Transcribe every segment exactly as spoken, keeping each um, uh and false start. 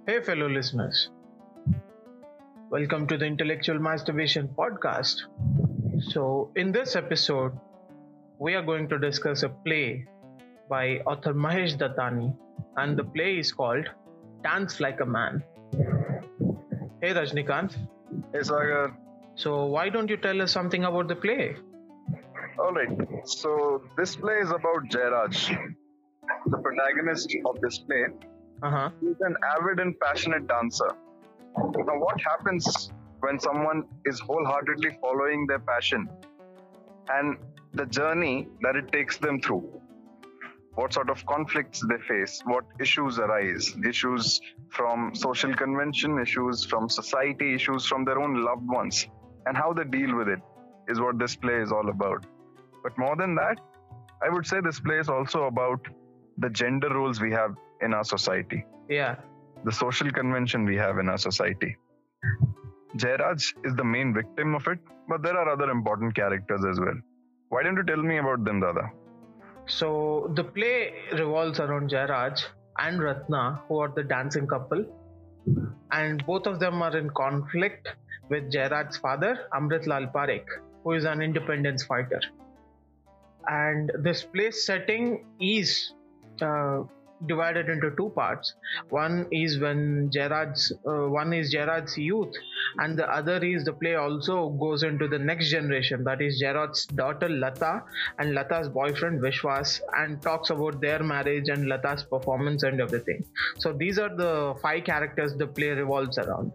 Hey, fellow listeners, welcome to the Intellectual Masturbation Podcast. So, in this episode, we are going to discuss a play by author Mahesh Dattani, and the play is called Dance Like a Man. Hey, Rajnikant. Hey Sagar. So, why don't you tell us something about the play? Alright, so this play is about Jairaj, the protagonist of this play. Uh huh. He's an avid and passionate dancer. Now, what happens when someone is wholeheartedly following their passion and the journey that it takes them through? What sort of conflicts they face? What issues arise? Issues from social convention, issues from society, issues from their own loved ones, and how they deal with it is what this play is all about. But more than that, I would say this play is also about the gender roles we have in our society, Yeah. the social convention we have in our society. Jairaj is the main victim of it, but there are other important characters as well. Why don't you tell me about them, Dada? So, the play revolves around Jairaj and Ratna, who are the dancing couple, and both of them are in conflict with Jairaj's father, Amritlal Parekh, who is an independence fighter. And this place setting is uh, divided into two parts. One is when Jairaj's, uh, one is Jairaj's youth, and the other is the play also goes into the next generation, that is Jairaj's daughter Lata and Lata's boyfriend Vishwas, and talks about their marriage and Lata's performance and everything. So these are the five characters the play revolves around.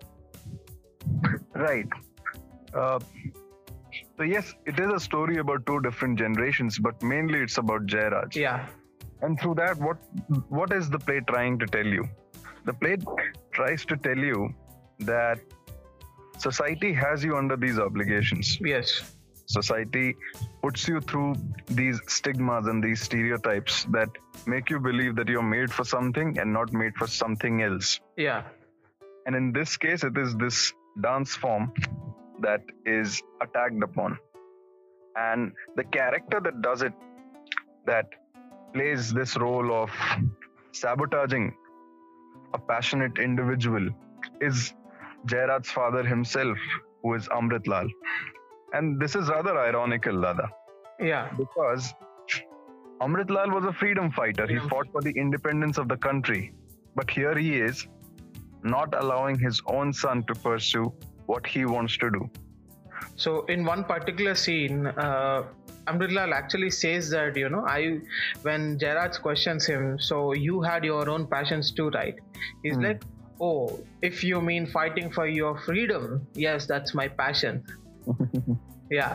Right. Uh, so yes, it is a story about two different generations, but mainly it's about Jairaj. Yeah. And through that, what what is the play trying to tell you? The play tries to tell you that society has you under these obligations. Yes. Society puts you through these stigmas and these stereotypes that make you believe that you're made for something and not made for something else. Yeah. And in this case, it is this dance form that is attacked upon. And the character that does it, that plays this role of sabotaging a passionate individual, is Jairaj's father himself, who is Amritlal. And this is rather ironical, Dada, Yeah. because Amritlal was a freedom fighter. He fought for the independence of the country. But here he is, not allowing his own son to pursue what he wants to do. So in one particular scene, uh, Amritlal actually says that, you know, I, when Jairaj questions him, so you had your own passions too, right? He's Hmm. like, oh, if you mean fighting for your freedom, yes, that's my passion. Yeah.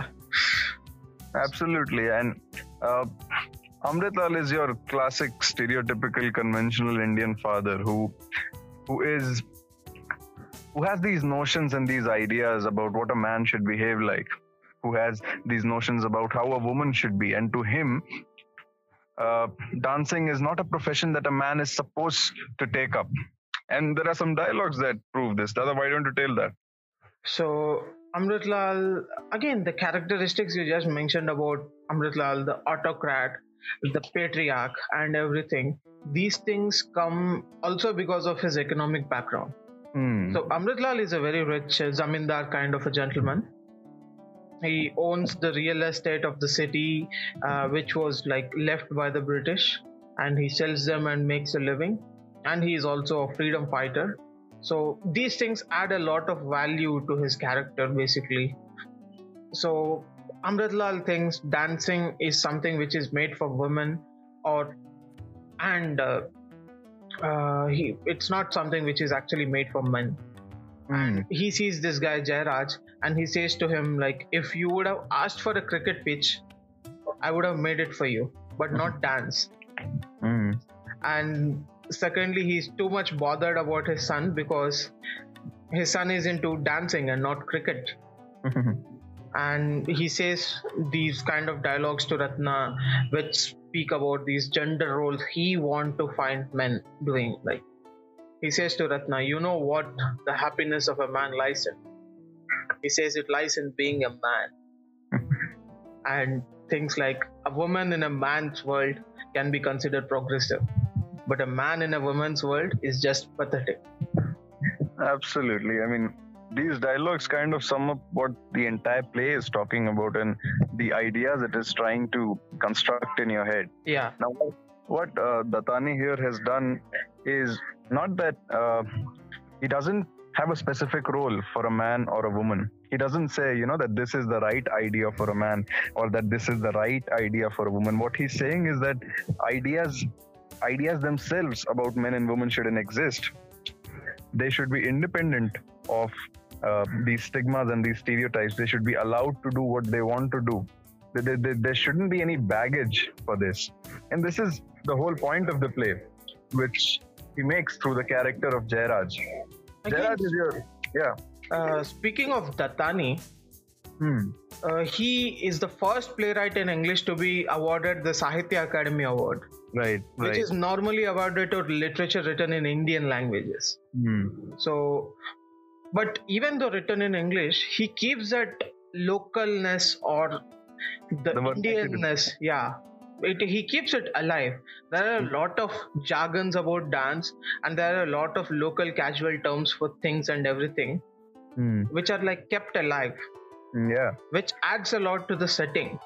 Absolutely. And uh, Amritlal is your classic, stereotypical, conventional Indian father who who is who has these notions and these ideas about what a man should behave like, who has these notions about how a woman should be. And to him, uh, dancing is not a profession that a man is supposed to take up. And there are some dialogues that prove this. Dada, why don't you tell that? So Amritlal, again, the characteristics you just mentioned about Amritlal, the autocrat, the patriarch, and everything, these things come also because of his economic background. Hmm. So Amritlal is a very rich uh, zamindar kind of a gentleman. He owns the real estate of the city, uh, which was like left by the British, and he sells them and makes a living. And he is also a freedom fighter. So these things add a lot of value to his character, basically. So Amritlal thinks dancing is something which is made for women, or and uh, uh, he it's not something which is actually made for men. Hmm. He sees this guy Jairaj, and he says to him, like, if you would have asked for a cricket pitch, I would have made it for you, but not dance. Hmm. And secondly, he's too much bothered about his son because his son is into dancing and not cricket. And he says these kind of dialogues to Ratna which speak about these gender roles he want to find men doing. Like, he says to Ratna, you know what the happiness of a man lies in? He says it lies in being a man. And things like a woman in a man's world can be considered progressive, but a man in a woman's world is just pathetic. Absolutely. I mean, these dialogues kind of sum up what the entire play is talking about and the ideas it is trying to construct in your head. Yeah. Now, what uh, Dattani here has done is not that uh, he doesn't have a specific role for a man or a woman. He doesn't say, you know, that this is the right idea for a man or that this is the right idea for a woman. What he's saying is that ideas, ideas themselves about men and women shouldn't exist. They should be independent of uh, these stigmas and these stereotypes. They should be allowed to do what they want to do. There, there, there shouldn't be any baggage for this. And this is the whole point of the play, which he makes through the character of Jairaj. Jairaj is your, yeah. Uh, speaking of Dattani, Hmm. uh, he is the first playwright in English to be awarded the Sahitya Academy Award, Right, which right. is normally awarded to literature written in Indian languages. Hmm. So, but even though written in English, he keeps that localness or the, The Indianness. Yeah, it, he keeps it alive. There are a lot of jargons about dance, and there are a lot of local casual terms for things and everything, Hmm. which are like kept alive, Yeah. which adds a lot to the setting.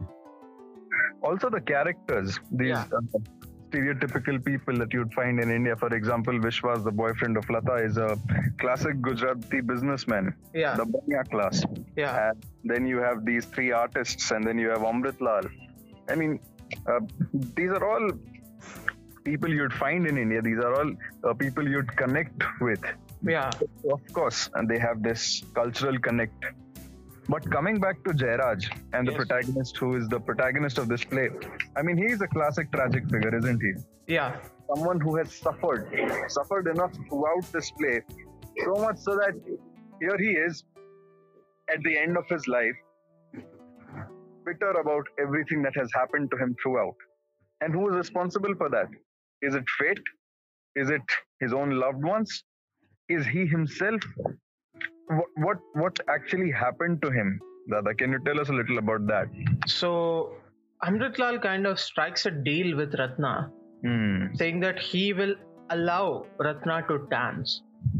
Also, the characters, these Yeah. uh, stereotypical people that you'd find in India. For example, Vishwas, the boyfriend of Lata, is a classic Gujarati businessman, Yeah, the Banya class. yeah, And then you have these three artists, and then you have Amrit Lal. I mean, uh, these are all people you'd find in India. These are all uh, people you'd connect with. yeah, Of course, and they have this cultural connect. But coming back to Jairaj and the Yes. protagonist, who is the protagonist of this play, I mean, he is a classic tragic figure, isn't he? yeah, Someone who has suffered, suffered enough throughout this play, so much so that here he is at the end of his life, bitter about everything that has happened to him throughout. And who is responsible for that? Is it fate? Is it his own loved ones? Is he himself? What what, what actually happened to him? Dada, can you tell us a little about that? So Amrit Lal kind of strikes a deal with Ratna, Hmm. saying that he will allow Ratna to dance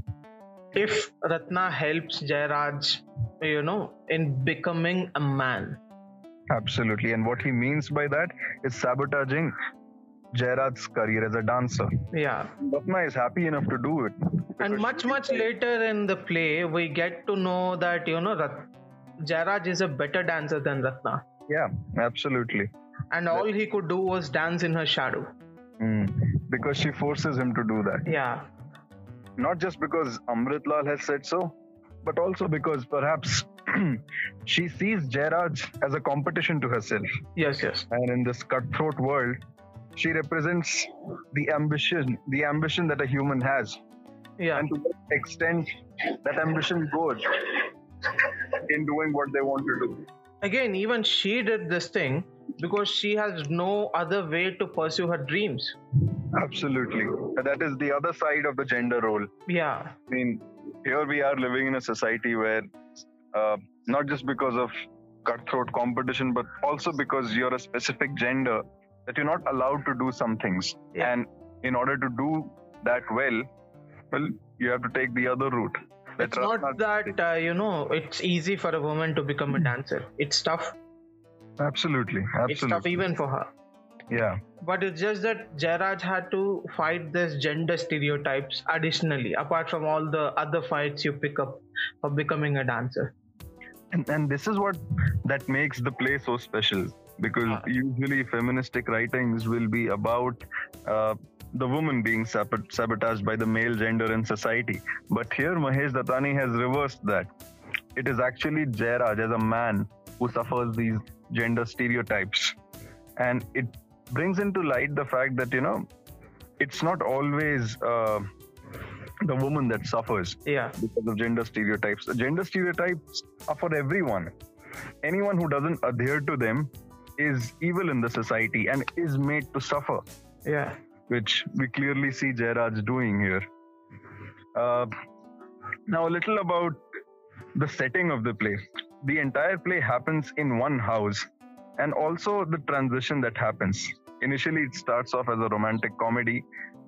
if Ratna helps Jairaj, you know, in becoming a man. Absolutely. And what he means by that is sabotaging Jairaj's career as a dancer. Yeah. Ratna is happy enough to do it. And much, much later in the play, we get to know that, you know, Rat- Jairaj is a better dancer than Ratna. Yeah, absolutely. And all he could do was dance in her shadow. Hmm. Because she forces him to do that. Yeah. Not just because Amrit Lal has said so, but also because perhaps she sees Jairaj as a competition to herself. Yes, yes. And in this cutthroat world, she represents the ambition, the ambition that a human has. Yeah. And to what extent that ambition goes in doing what they want to do. Again, even she did this thing because she has no other way to pursue her dreams. Absolutely. That is the other side of the gender role. Yeah. I mean, here we are living in a society where uh, not just because of cutthroat competition, but also because you're a specific gender, that you're not allowed to do some things. Yeah. And in order to do that well, well, you have to take the other route. That It's not Ratna- that, uh, you know, it's easy for a woman to become a dancer. It's tough. Absolutely. It's tough Absolutely. even for her. Yeah. But it's just that Jairaj had to fight this gender stereotypes additionally, apart from all the other fights you pick up for becoming a dancer. And, and this is what that makes the play so special, because Ah. usually feministic writings will be about uh, the woman being sab- sabotaged by the male gender in society. But here Mahesh Dattani has reversed that. It is actually Jairaj as a man who suffers these gender stereotypes. And it brings into light the fact that, you know, it's not always uh, the woman that suffers Yeah. because of gender stereotypes. The gender stereotypes are for everyone. Anyone who doesn't adhere to them is evil in the society and is made to suffer, Yeah. which we clearly see Jairaj doing here. Uh, now, a little about the setting of the play. The entire play happens in one house, and also the transition that happens. Initially, it starts off as a romantic comedy,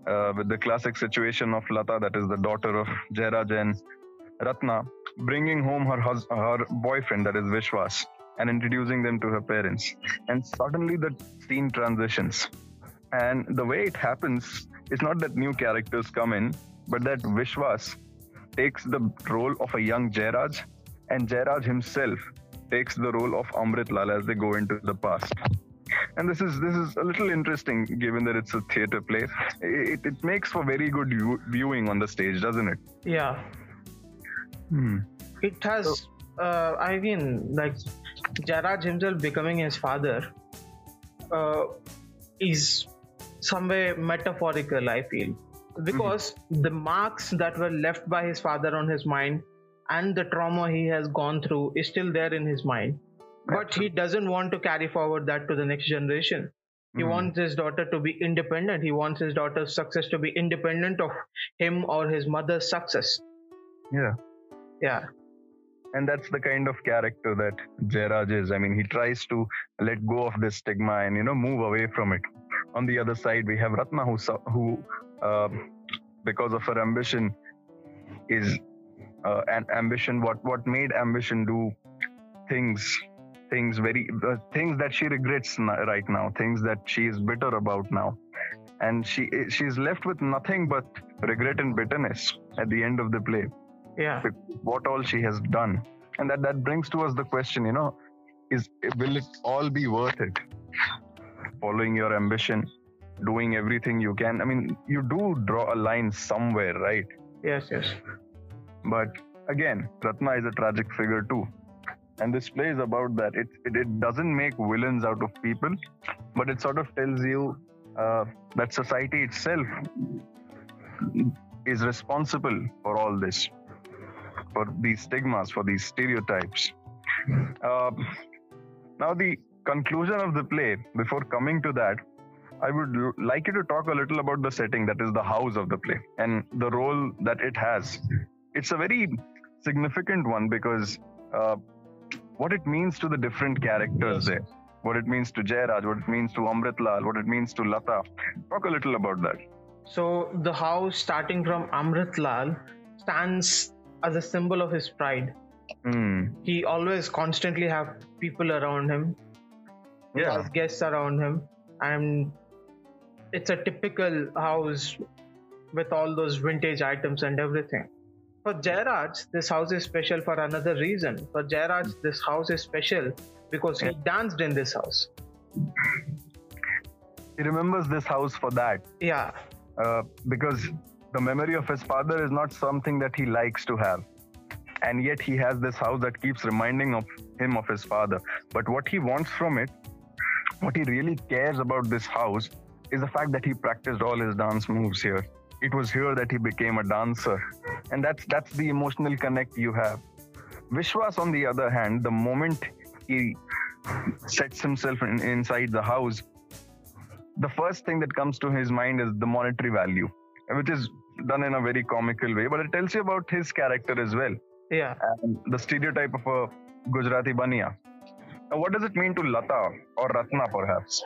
uh, with the classic situation of Lata, that is the daughter of Jairaj and Ratna, bringing home her hus- her boyfriend, that is Vishwas, and introducing them to her parents. And suddenly the scene transitions. And the way it happens, it's not that new characters come in, but that Vishwas takes the role of a young Jairaj, and Jairaj himself takes the role of Amrit Lal as they go into the past. And this is this is a little interesting, given that it's a theatre play. It, it makes for very good view, viewing on the stage, doesn't it? Yeah. Hmm. It has, uh, I mean, like Jairaj himself becoming his father uh, is somewhere metaphorical, I feel, because mm-hmm. the marks that were left by his father on his mind and the trauma he has gone through is still there in his mind. But he doesn't want to carry forward that to the next generation. He mm-hmm. wants his daughter to be independent. He wants his daughter's success to be independent of him or his mother's success. Yeah. Yeah. And that's the kind of character that Jairaj is. I mean, he tries to let go of this stigma and, you know, move away from it. On the other side, we have Ratna, who, who uh, because of her ambition, is uh, an ambition. What what made ambition do things, things very uh, things that she regrets right now, things that she is bitter about now, and she she's left with nothing but regret and bitterness at the end of the play. Yeah. What all she has done. And that, that brings to us the question, you know, is will it all be worth it? Following your ambition, doing everything you can. I mean, you do draw a line somewhere, right? Yes, yes. But again, Ratna is a tragic figure too. And this play is about that. It, it, it doesn't make villains out of people, but it sort of tells you uh, that society itself is responsible for all this. For these stigmas, for these stereotypes. Uh, now, the conclusion of the play, before coming to that, I would l- like you to talk a little about the setting, that is the house of the play, and the role that it has. It's a very significant one because uh, what it means to the different characters there, what it means to Jairaj, what it means to Amrit Lal, what it means to Lata. Talk a little about that. So, the house, starting from Amrit Lal, stands as a symbol of his pride. Mm. He always constantly have people around him, yeah, has guests around him, and it's a typical house with all those vintage items and everything. For Jairaj, this house is special for another reason. For Jairaj, this house is special because he danced in this house. He remembers this house for that. Yeah. Uh, because the memory of his father is not something that he likes to have. And yet he has this house that keeps reminding of him of his father. But what he wants from it, what he really cares about this house, is the fact that he practiced all his dance moves here. It was here that he became a dancer. And that's that's the emotional connect you have. Vishwas, on the other hand, the moment he sets himself in, inside the house, the first thing that comes to his mind is the monetary value, which is done in a very comical way, but it tells you about his character as well. Yeah. And the stereotype of a Gujarati baniya. Now, what does it mean to Lata or Ratna, perhaps?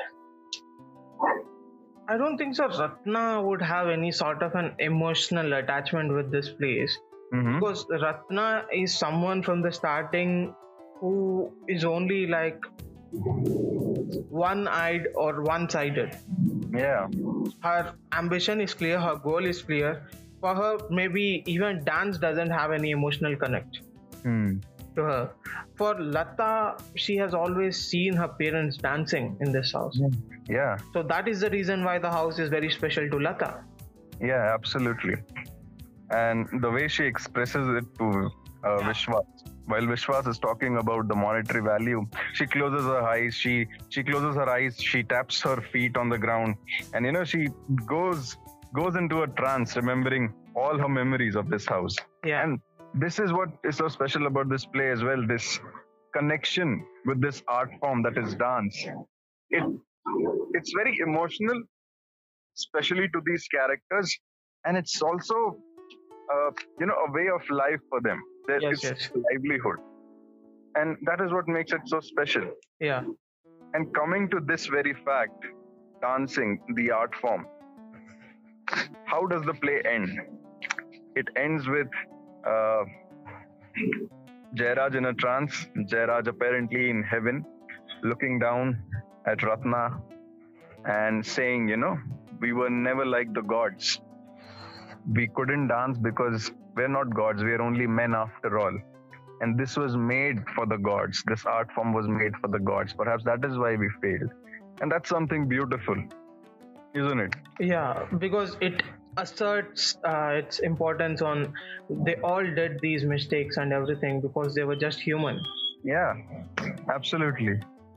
I don't think so. Ratna would have any sort of an emotional attachment with this place. Mm-hmm. Because Ratna is someone from the starting who is only like one-eyed or one-sided. Yeah. Her ambition is clear, her goal is clear. For her, maybe even dance doesn't have any emotional connect mm. to her. For Lata, she has always seen her parents dancing in this house. Yeah. So that is the reason why the house is very special to Lata. Yeah, absolutely. And the way she expresses it to uh, yeah. Vishwas, while Vishwas is talking about the monetary value, she closes her eyes, she she closes her eyes, she taps her feet on the ground, and you know, she goes goes into a trance, remembering all her memories of this house. Yeah. And this is what is so special about this play as well, this connection with this art form that is dance. It it's very emotional, especially to these characters, and it's also uh, you know, a way of life for them. There yes, is yes. livelihood, and that is what makes it so special. Yeah. And coming to this very fact, dancing, the art form, how does the play end? It ends with uh, Jairaj in a trance, Jairaj apparently in heaven, looking down at Ratna and saying, you know, we were never like the gods. We couldn't dance because we're not gods, we're only men after all. And this was made for the gods. This art form was made for the gods. Perhaps that is why we failed. And that's something beautiful, isn't it? Yeah, because it asserts uh, its importance on they all did these mistakes and everything because they were just human. Yeah, absolutely.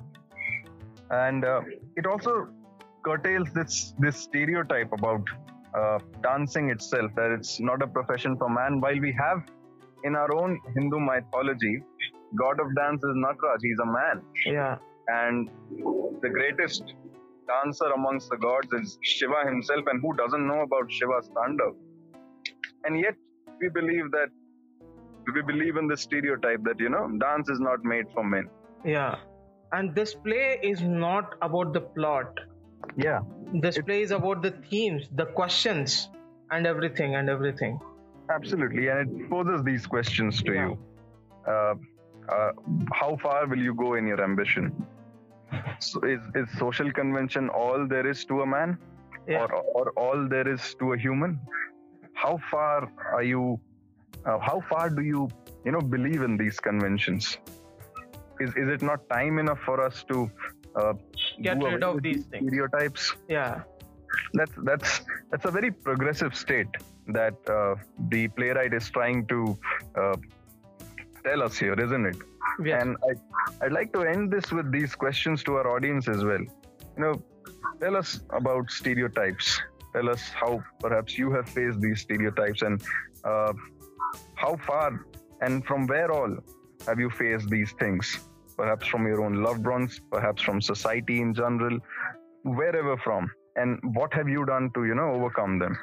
And uh, it also curtails this this stereotype about uh, dancing itself, that it's not a profession for man. While we have in our own Hindu mythology, god of dance is Nataraj, he's a man. Yeah. And the greatest dancer amongst the gods is Shiva himself, and who doesn't know about Shiva's Tandav? And yet we believe that we believe in the stereotype that, you know, dance is not made for men. Yeah. And this play is not about the plot. Yeah. This play is about the themes, the questions, and everything and everything. Absolutely. And it poses these questions to Yeah. you. Uh, uh, how far will you go in your ambition? So is, is social convention all there is to a man? Yeah. Or, or all there is to a human? How far are you, uh, how far do you, you know, believe in these conventions? Is, is it not time enough for us to uh, Get do rid away of with these things. stereotypes? Yeah. That's that's that's a very progressive state that uh, the playwright is trying to uh, tell us here, isn't it? Yes. And I, I'd like to end this with these questions to our audience as well. You know, tell us about stereotypes. Tell us how perhaps you have faced these stereotypes, and uh, how far and from where all have you faced these things? Perhaps from your own loved ones, perhaps from society in general, wherever from. And what have you done to, you know, overcome them?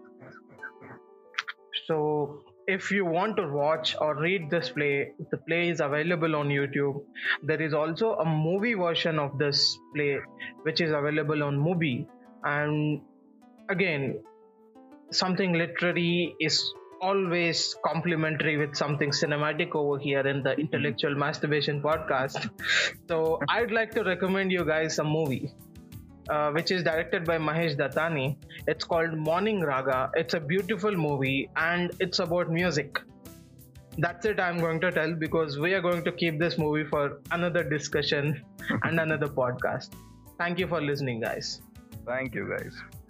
So if you want to watch or read this play, the play is available on YouTube. There is also a movie version of this play which is available on Mubi. And again, something literary is always complementary with something cinematic over here in the Intellectual Masturbation Podcast. So I'd like to recommend you guys a movie uh, which is directed by Mahesh Dattani. It's called Morning Raga. It's a beautiful movie and it's about music. That's it I'm going to tell, because we are going to keep this movie for another discussion and another podcast. Thank you for listening, guys. Thank you, guys.